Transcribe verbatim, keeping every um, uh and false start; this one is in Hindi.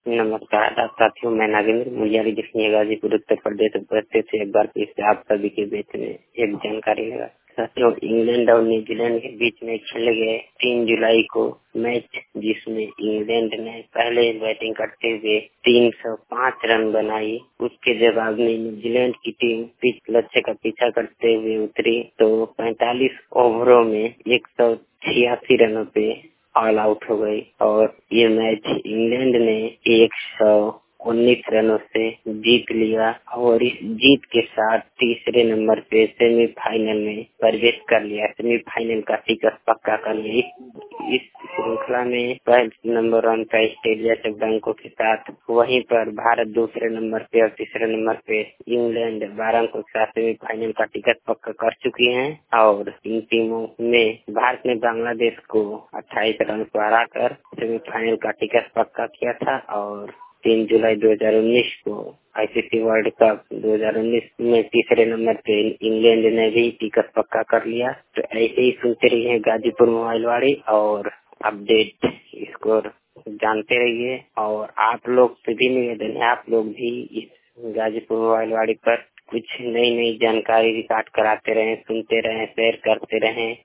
नमस्कार साथियों, मैं नागेंद्र मुलियारी जिसने गाजीपुर उत्तर प्रदेश उपस्थित से एक बार फिर से आप सभी के बीच में एक जानकारी लगा। साथियों, इंग्लैंड और न्यूजीलैंड के बीच में खेले गए तीन जुलाई को मैच, जिसमें इंग्लैंड ने पहले बैटिंग करते हुए तीन सौ पाँच रन बनाई। उसके जवाब में न्यूजीलैंड की टीम पिच लक्ष्य का पीछा करते हुए उतरी तो पैंतालीस ओवरों में एक सौ छियासी रनों पे ऑल आउट हो गई और ये मैच इंग्लैंड ने एक सौ उन्नीस रनों से जीत लिया और इस जीत के साथ तीसरे नंबर पे सेमीफाइनल में प्रवेश कर लिया। सेमीफाइनल का टिकट पक्का कर लिया। इस श्रृंखला में पहले नंबर वन पे ऑस्ट्रेलिया से बैंकों के साथ, वहीं पर भारत दूसरे नंबर पे और तीसरे नंबर पे इंग्लैंड बारह अंकों के साथ सेमीफाइनल का टिकट पक्का कर चुकी हैं। और इन टीमों में भारत ने बांग्लादेश को अट्ठाईस रन को हराकर सेमीफाइनल का टिकट पक्का किया था और तीन जुलाई दो हज़ार उन्नीस को आईसीसी वर्ल्ड कप दो हज़ार उन्नीस में तीसरे नंबर पे इंग्लैंड ने भी टिकट पक्का कर लिया। तो ऐसे ही सुनते रहिए गाजीपुर मोबाइल वाड़ी और अपडेट स्कोर जानते रहिए। और आप लोग से भी निवेदन है, आप लोग भी इस गाजीपुर मोबाइल वाड़ी पर कुछ नई नई जानकारी रिकॉर्ड कराते रहें, सुनते रहें, शेयर करते रहें।